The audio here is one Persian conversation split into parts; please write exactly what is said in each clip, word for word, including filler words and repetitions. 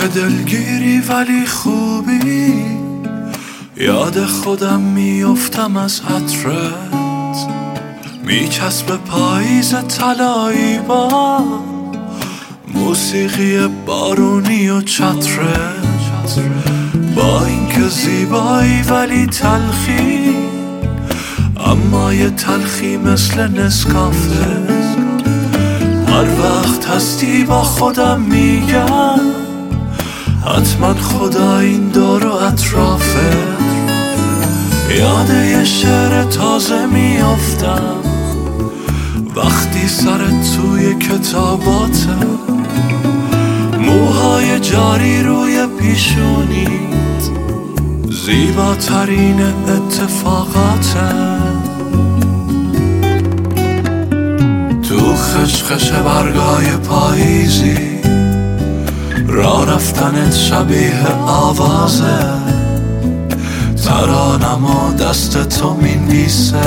چه دلگیری ولی خوبی، یاد خودم میافتم از عطرت، میچسب پاییز طلایی با موسیقی بارونی و چترت. با اینکه زیبایی ولی تلخی، اما یه تلخی مثل نسکافه. هر وقت هستی با خودم میگم حتما خدا این دور و اطرافه. یاد یه شعر تازه میافتم وقتی سرت توی کتاباته، موهای جاری روی پیشونیت زیباترین اتفاقاته. تو خشخش برگای پاییزی راه رفتنت شبیه آوازه، ترانم و دست تو مینویسه،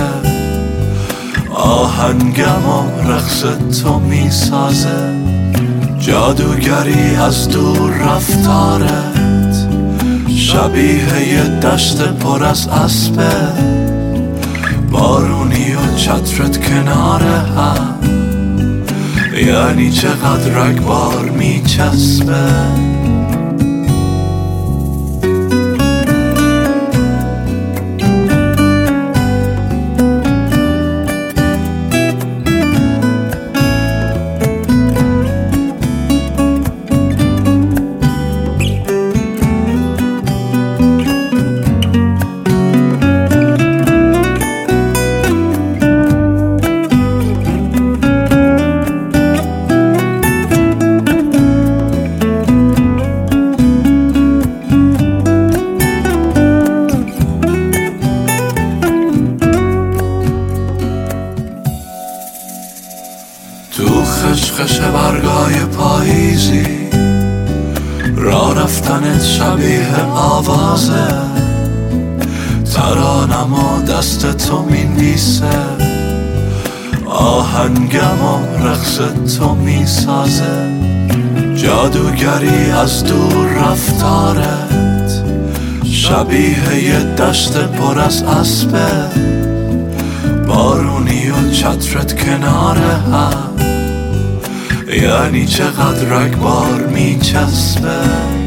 آهنگم و رقص تو میسازه. جادوگری از دور رفتارت شبیه یه دشت پر از اسبه، بارونی و چترت کنار هم، یعنی چقدر رگبار میچسبه. تو خشخش برگای پاییزی راه رفتنت شبیه آوازه، ترانم و دست تو مینویسه، آهنگم و رقص تو میسازه. جادوگری از دور رفتارت شبیه یه دشت پر از اسبه، بارونی و چترت کنار هم، یعنی چقدر رگبار میچسبه.